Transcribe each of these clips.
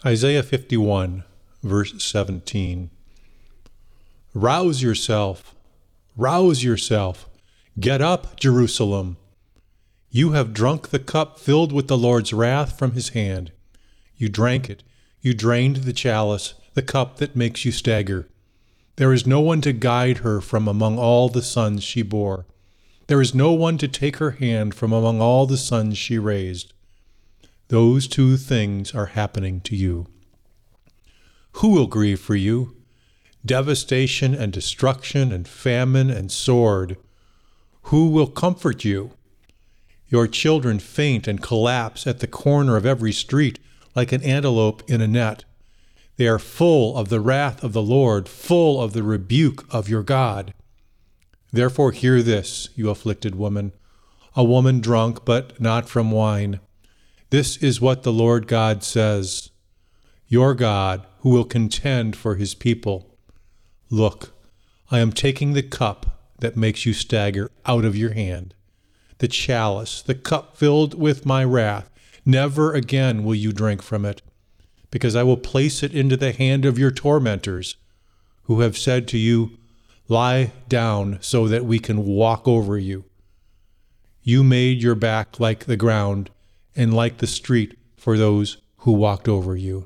Isaiah 51, verse 17. Rouse yourself, rouse yourself. Get up, Jerusalem. You have drunk the cup filled with the Lord's wrath from his hand. You drank it. You drained the chalice, the cup that makes you stagger. There is no one to guide her from among all the sons she bore. There is no one to take her hand from among all the sons she raised. Those two things are happening to you. Who will grieve for you? Devastation and destruction and famine and sword. Who will comfort you? Your children faint and collapse at the corner of every street like an antelope in a net. They are full of the wrath of the Lord, full of the rebuke of your God. Therefore hear this, you afflicted woman, a woman drunk, but not from wine. This is what the Lord God says, your God, who will contend for his people. Look, I am taking the cup that makes you stagger out of your hand, the chalice, the cup filled with my wrath. Never again will you drink from it, because I will place it into the hand of your tormentors, who have said to you, lie down so that we can walk over you. You made your back like the ground and like the street for those who walked over you.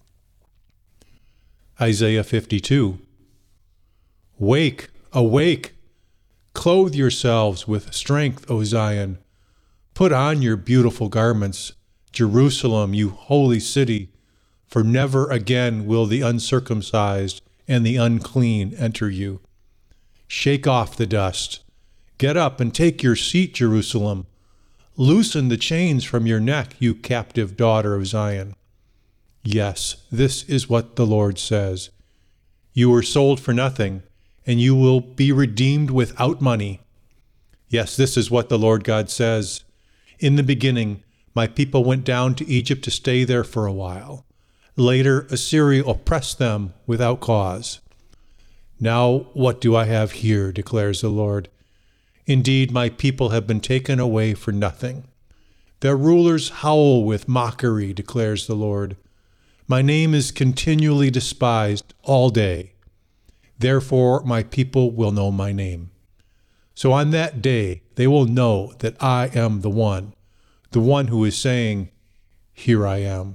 Isaiah 52. Wake, awake! Clothe yourselves with strength, O Zion. Put on your beautiful garments, Jerusalem, you holy city, for never again will the uncircumcised and the unclean enter you. Shake off the dust. Get up and take your seat, Jerusalem. Loosen the chains from your neck, you captive daughter of Zion. Yes, this is what the Lord says. You were sold for nothing, and you will be redeemed without money. Yes, this is what the Lord God says. In the beginning, my people went down to Egypt to stay there for a while. Later, Assyria oppressed them without cause. Now what do I have here, declares the Lord? Indeed, my people have been taken away for nothing. Their rulers howl with mockery, declares the Lord. My name is continually despised all day. Therefore, my people will know my name. So on that day, they will know that I am the one who is saying, here I am.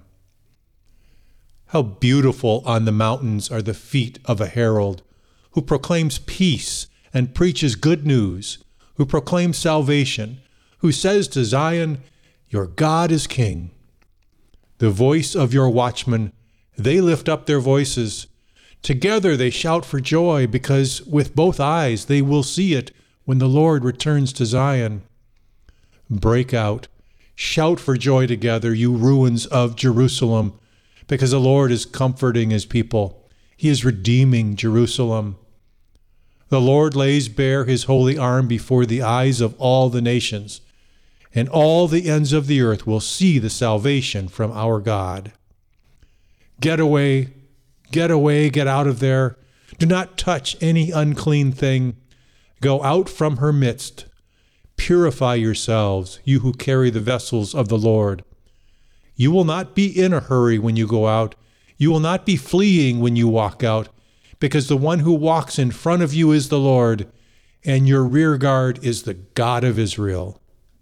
How beautiful on the mountains are the feet of a herald, who proclaims peace and preaches good news, who proclaims salvation, who says to Zion, your God is king. The voice of your watchmen, they lift up their voices. Together they shout for joy, because with both eyes they will see it when the Lord returns to Zion. Break out, shout for joy together, you ruins of Jerusalem, because the Lord is comforting his people. He is redeeming Jerusalem. The Lord lays bare his holy arm before the eyes of all the nations, and all the ends of the earth will see the salvation from our God. Get away, get away, get out of there. Do not touch any unclean thing. Go out from her midst. Purify yourselves, you who carry the vessels of the Lord. You will not be in a hurry when you go out. You will not be fleeing when you walk out, because the one who walks in front of you is the Lord, and your rear guard is the God of Israel.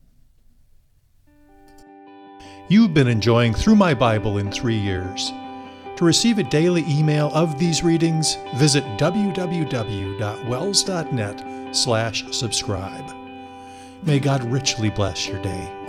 You've been enjoying Through My Bible in 3 Years. To receive a daily email of these readings, visit www.wells.net/subscribe. May God richly bless your day.